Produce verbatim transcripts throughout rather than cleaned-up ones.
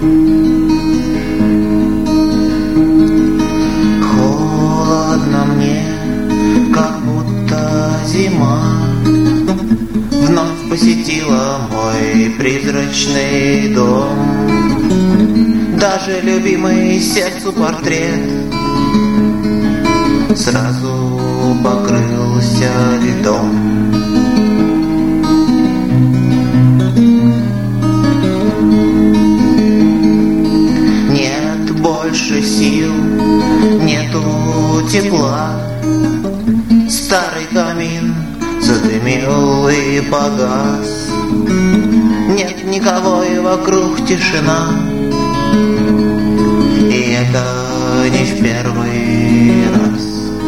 Холодно мне, как будто зима вновь посетила мой призрачный дом. Даже любимый сердцу портрет сразу покрылся льдом. Нет больше сил, нету тепла. Старый камин задымил и погас. Нет никого и вокруг тишина. И это не в первый раз.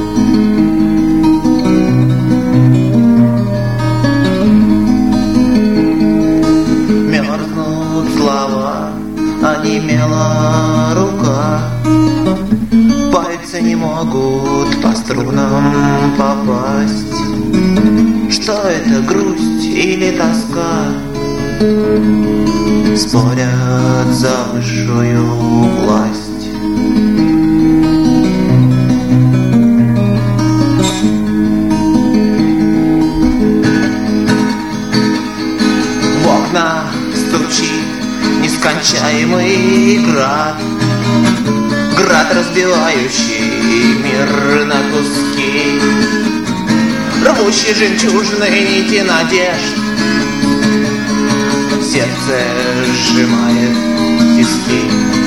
Мерзнут слова, онемела рука. Пальцы не могут по струнам попасть. Что это, грусть или тоска? Спорят за высшую власть. В окна стучит нескончаемый град, град, разбивающий мир на куски, рвущий жемчужные нити надежд. Сердце сжимает тиски.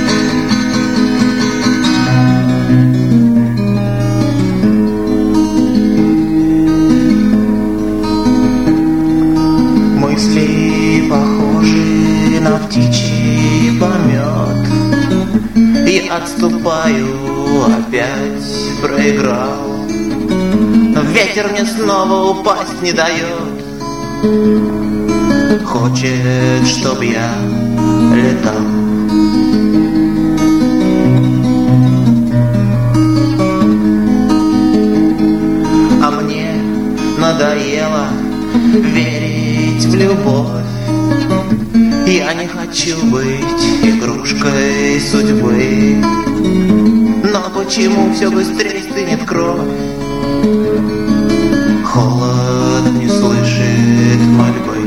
Мысли похожи на птичий помет. И отступаю, опять проиграл. Но ветер мне снова упасть не дает. Хочет, чтоб я летал. А мне надоело верить в любовь. Я не хочу быть игрушкой судьбы. Но почему все быстрее стынет кровь? Холод не слышит мольбы.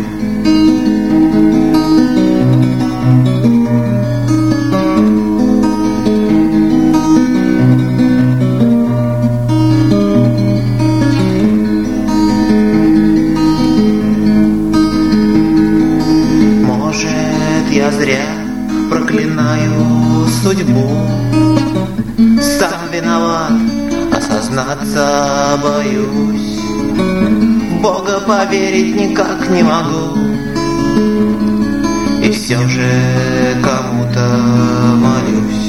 Я зря проклинаю судьбу. Сам виноват, осознаться боюсь. В Бога поверить никак не могу. И все же кому-то молюсь.